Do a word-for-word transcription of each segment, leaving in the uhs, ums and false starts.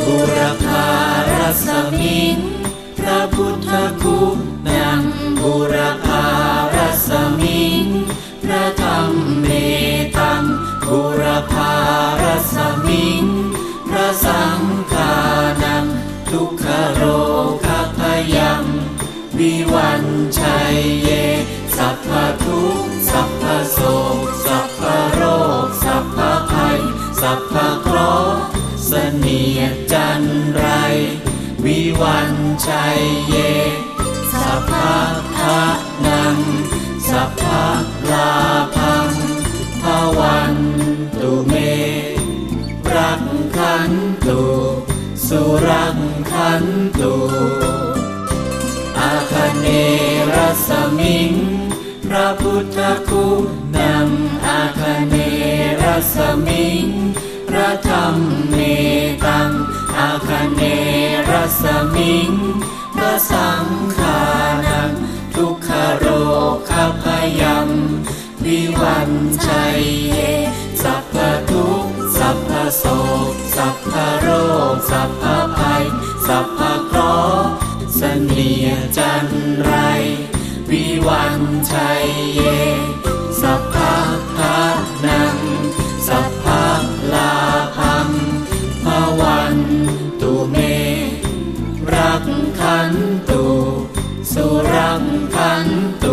บุรพารัศมิงพระพุทธคุณังบุรพารัศมิงพระธรรมเมตังบุรพารัศมิงพระสังฆานังทุกขโรคพยังวิวันชัยเยสัพพทุกข์สัพพโศกสัพพโรคสัพพภัยสัพพเคราะห์เสนียดจันไรวิวันชัยเยสัพพทะนังสัพพลาภังภวันตุเมรักขันตุสุรักขันตุอาคเนรัสมิงพระพุทธคุณังอาคเนรัสมิงพระธรรมเมตังอาคเนรัสมิงพระสังฆานังทุกขโรคพยังวิวันชัยเยสัพพทุกข์สัพพโศกสัพพโรคสัพพภัยสัพพเคราะห์เสนียดจันไรวิวันชัยเยสัพพทะนังสัพพลาภังภวันตุเมรักขันตุสุรักขันตุ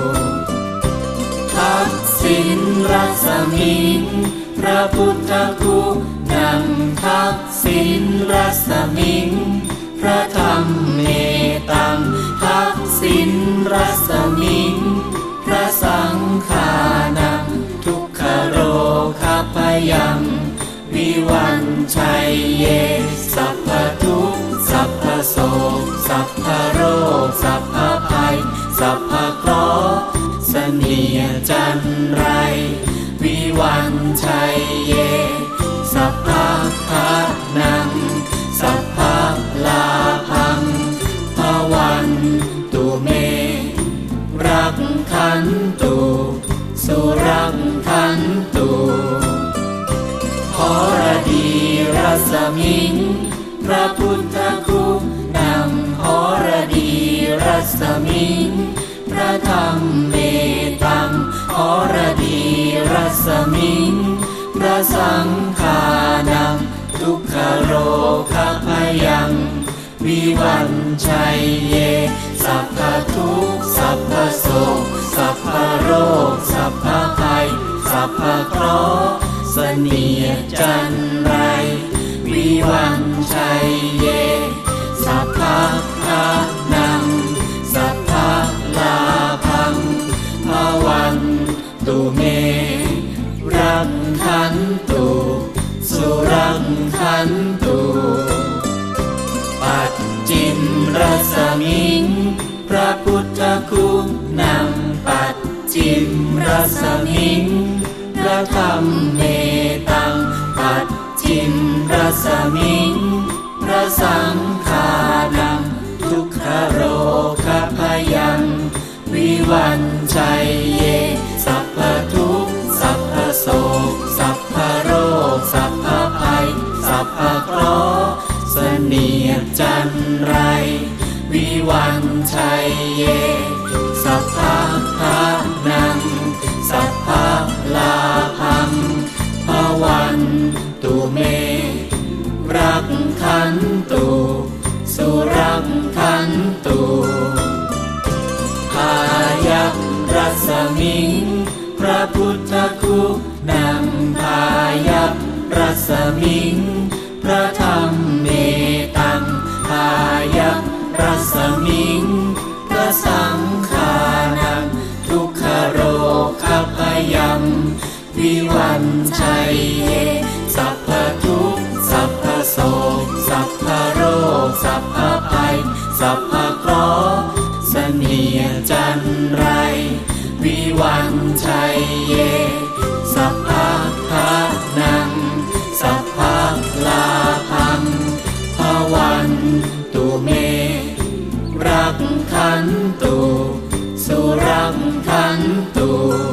ทักษิณรัศมิงพระพุทธคุณังทักษิณรัศมิงพระธรรมเมตังทักษิณรัศมิงพระสังฆานังทุกขโรคพยังวิวันชัยเยสัพพทุกข์สัพพโศกสัพพโรคสัพพภัยสัพพเคราะห์เสนียดจันไรวิวันชัยเยสัพพทะนังสัพพลาภังภวันตุเมรักขันตุสุรักขันตุหรดีรัศมิงพระพุทธคุณังหรดีรัศมิงพระธรรมเมตังหรดีรัศมิงพระสังฆานังทุกขโรคพยังวิวันชัยเยสัพพทุกข์สัพพโศกสัพพโรคสัพพภัยสัพพเคราะห์เสนียดจันไรวิวันชัยเยสัพพทะนังสัพพลาภังภวันตุเมรักขันตุสุรักขันตุปัจจิมรัศมิงพระพุทธคุณังปัจจิมรัศมิงพระธรรมเมตังปัจจิมรัศมิงพระสังฆานังทุกขโรคพยังวิวันชัยเยสัพพทุกข์สัพพโศกสัพพโรคสัพพภัยสัพพเคราะห์เสนียดจันไรวิวันชัยเยสัพพทะนังสัพพลาภังภวันตุเมรักขันตุสุรักขันตุพายัพรัศมิงพระพุทธคุณังพายัพรัศมิงพระธรรมเมตังพายัพรัศมิงพระสังฆานังทุกขโรคพยังวิวันชัยเยสัพพทุกข์สัพพโศกสัพพโรคสัพพภัยสัพพเคราะห์เสนียดจันไรวิวันชัยเยสัพพทะนังสัพพลาภังภวันตุเมรักขันตุสุรักขันตุ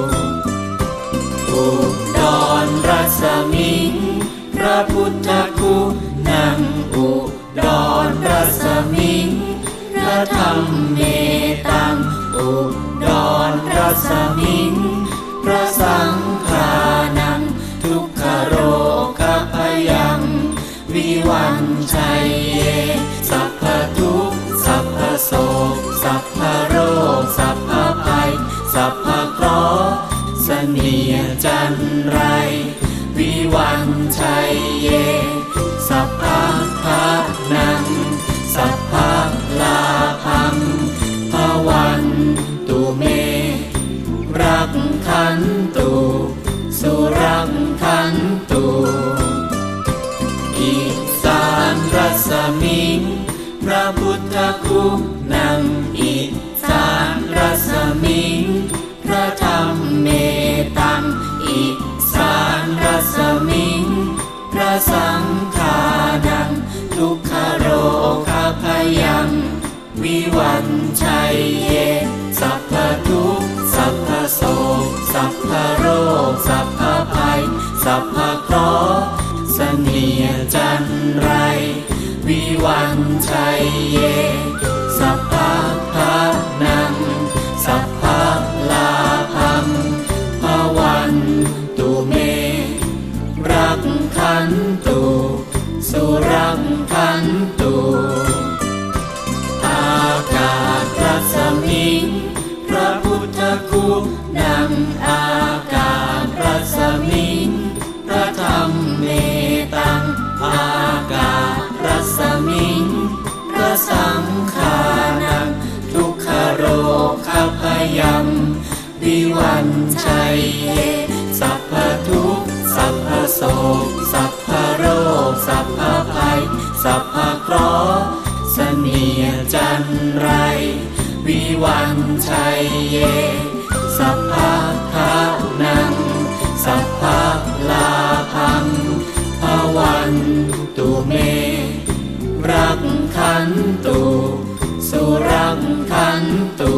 อุดรรัศมิงพระพุทธคุณังอุสมิงพระสังฆานังทุกขโรคพยังวิวันชัยเยสัพพทุกข์สัพพโศกสัพพโรคสัพพภัยสัพพเคราะห์เสนียดจันไรวิวันชัยเยสัพพะทะนังสัพพะลาภังภวันตุเมรักขันตุสุรักขันตุอิสานรัสมิงพระพุทธคุณังอิสานรัสมิงพระธรรมเมตังอิสานรัสมิงพระสังฆานังทุกขโรคพยังวิวันชัยเยสัพพทุกข์สัพพโศกสัพพโรคสัพพภัยสัพพเคราะห์เสนียดจันไรวิวันชัยเยสัพพะทะนังสัพพะลาภังภวันตุเมรักขันตุสุรักขันตุอากาศรัสมิงพระพุทธคุณังอากาศรัสมิงพระธรรมเมตังอากาศรัสมิงพระสังฆานังทุกขโรคพยังวิวันชัยเยสัพพทุกข์สัพพโศกสัพพโรคสัพพภัยสัพพเคราะห์เสนียดจันไรวิวันชัยเยสัพพะทะนังสัพพะลาภังภวันตุเมรักขันตุสุรักขันตุ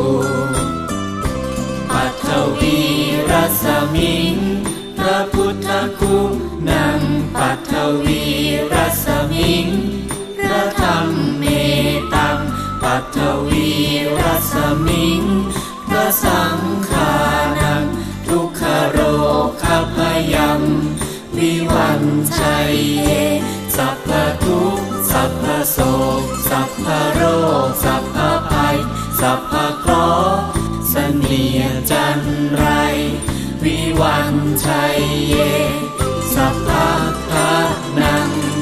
ปัทวีรัสมิงพระพุทธคุณังปัทวีรัสมิงพระธรรมเมตังปัทวีรัสมิงพระสังฆานังทุกขโรคพยังวิวันชัยเยสัพพทุกข์สัพพโศกสัพพโรคสัพพภัยสัพพเคราะห์เสนียดจันไรวิวันชัยเยสัพพะทะนัง